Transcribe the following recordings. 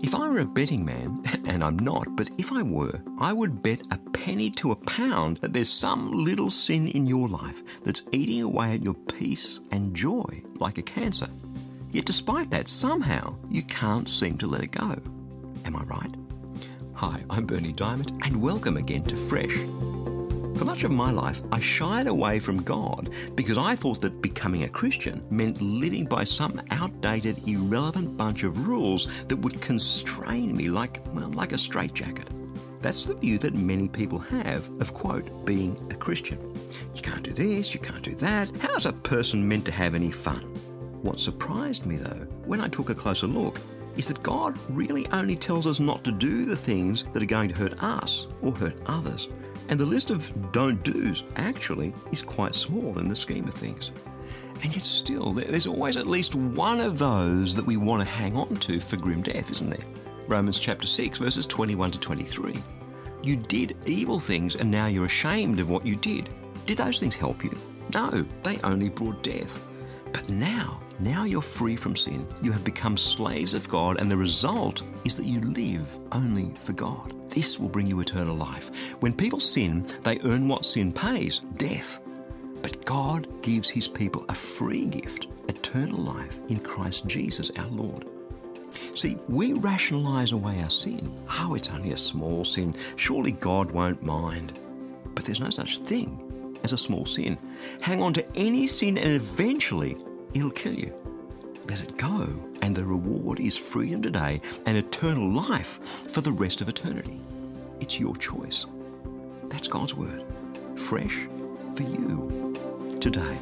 If I were a betting man, and I'm not, but if I were, I would bet a penny to a pound that there's some little sin in your life that's eating away at your peace and joy like a cancer. Yet despite that, somehow you can't seem to let it go. Am I right? Hi, I'm Berni Dymet, and welcome again to Fresh. For much of my life, I shied away from God because I thought that becoming a Christian meant living by some outdated, irrelevant bunch of rules that would constrain me like a straitjacket. That's the view that many people have of, quote, being a Christian. You can't do this, you can't do that. How's a person meant to have any fun? What surprised me, though, when I took a closer look, is that God really only tells us not to do the things that are going to hurt us or hurt others. And the list of don't do's actually is quite small in the scheme of things. And yet still, there's always at least one of those that we want to hang on to for grim death, isn't there? Romans chapter 6, verses 21 to 23. You did evil things and now you're ashamed of what you did. Did those things help you? No, they only brought death. But now you're free from sin. You have become slaves of God, and the result is that you live only for God. This will bring you eternal life. When people sin, they earn what sin pays, death. But God gives his people a free gift, eternal life in Christ Jesus our Lord. See, we rationalise away our sin. Oh, it's only a small sin. Surely God won't mind. But there's no such thing as a small sin. Hang on to any sin and eventually it'll kill you. Let it go, and the reward is freedom today and eternal life for the rest of eternity. It's your choice. That's God's word. Fresh for you today.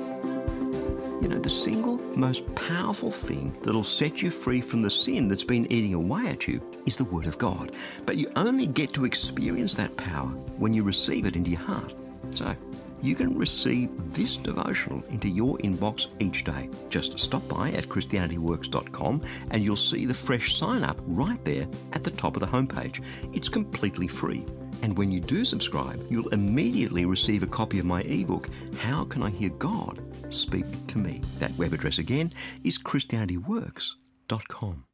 You know, the single most powerful thing that'll set you free from the sin that's been eating away at you is the Word of God. But you only get to experience that power when you receive it into your heart. So, you can receive this devotional into your inbox each day. Just stop by at ChristianityWorks.com and you'll see the fresh sign up right there at the top of the homepage. It's completely free. And when you do subscribe, you'll immediately receive a copy of my ebook, How Can I Hear God Speak to Me? That web address again is ChristianityWorks.com.